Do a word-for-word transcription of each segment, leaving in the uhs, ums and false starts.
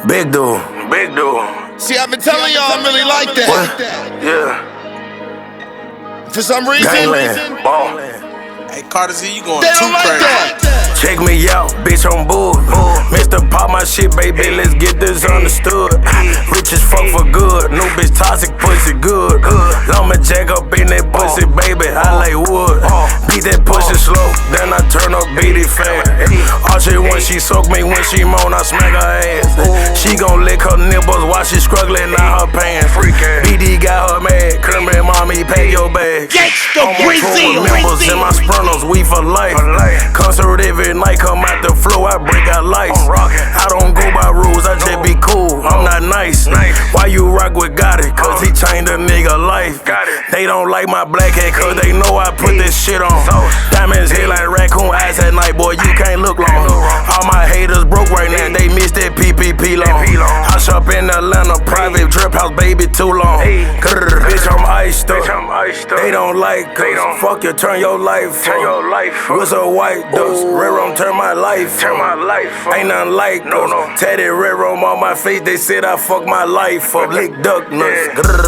Big dude, big dude. See, I've been telling y'all I'm really like that. What? Yeah. For some reason, Gangland, ball. Hey, Carter Z, you going they too don't like crazy. that. Check me out, bitch, on bull. Mister Pop my shit, baby, let's get this understood. Rich as fuck for good, new bitch toxic, pussy good. Lumberjack up in that pussy, baby, I like wood. Beat that pussy slow, then I turn up, beat it fast. All she want, she soak me, when she moan, I smack her ass. She gon' lick her nipples while she struggling out her pants. B D got her mad, Kermit, mommy, pay your bag. Gangsta I'm Brazil, members in my sprinters, we for life. Concert every night, come out the flow, I break out lights. I don't go by rules, I just be cool, I'm not nice. Why you rock with Gotti? Cause he changed a nigga life. They don't like my black hat, cause they know I put this shit on. Diamonds hit like raccoon eyes at night, boy, you can't look long. All my haters broke right now, they missed that P P P loan. I shop in Atlanta, private drip house, baby, too long. Grr, bitch, I'm iced up. They don't like us. Fuck you, turn your life up. What's a white dust? Red Rum turn my life up. Ain't nothing like us. Tatted red rum on my face, they said I fuck my life up. Lick duck nuts.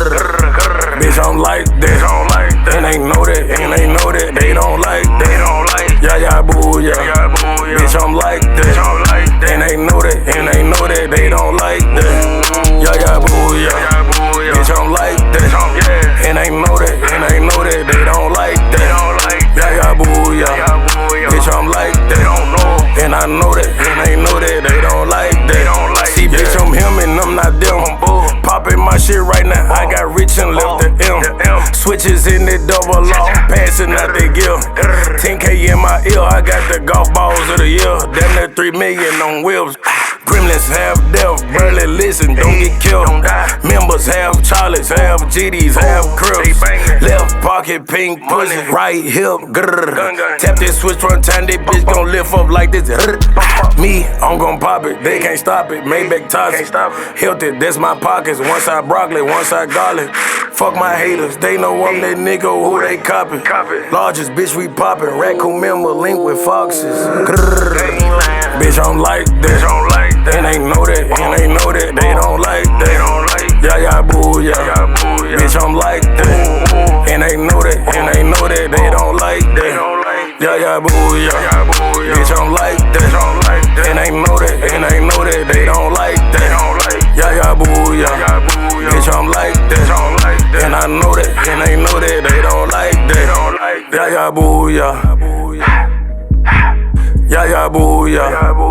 Grr, bitch, I'm like that. And they know that, and they know that. They don't like that. Yeah, yeah, boo, yeah. Bitch, I'm like that. And they know that, and they know that. They don't like that. Yeah, yeah, boo, yeah. Bitch, I'm like that. And they know that, and they know that. They don't like that. Yeah, yeah, boo, yeah. Bitch, I'm like that. And I know that, and they know that. They don't like that. See, bitch, I'm him and I'm not them. Popping my shit right now. I got rich and left the M. Switches in the double law, passing out the gill. ten K in my ear, I got the golf balls of the year. Damn near three million on wheels. Gremlins have death, barely listen, don't get killed. Members have Charlies, have G Ds, have Crips. Left pocket pink pussy, right hip, grrr. Tap this switch one time, this bitch gon' lift up like this. Me, I'm gon' pop it, they can't stop it. Maybach toxic, Hilton, that's my pockets. One side broccoli, one side garlic. Fuck my haters, they know I'm that nigga who they copy. Largest bitch we poppin', raccoon member linked with foxes. Grrr. Bitch, I'm like that. And they know that, and they know that. They don't like that. Yeah, yeah, boo, yeah. Bitch, I'm like that. And they know that, and they know that. They don't like that. Yeah, yeah, boo, yeah. Bitch, I'm like that. And they know that, and they know that. They don't like that. Yeah, yeah, boo, yeah. Bitch, I'm like that. And I know that, and they know that. They don't like that. Yeah, yeah, boo, yeah. Yeah, yeah, boo, yeah.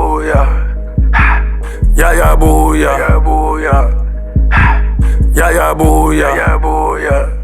Yeah, yeah, boo, yeah. Yeah, yeah, boo, yeah. Yeah, yeah, boo, yeah.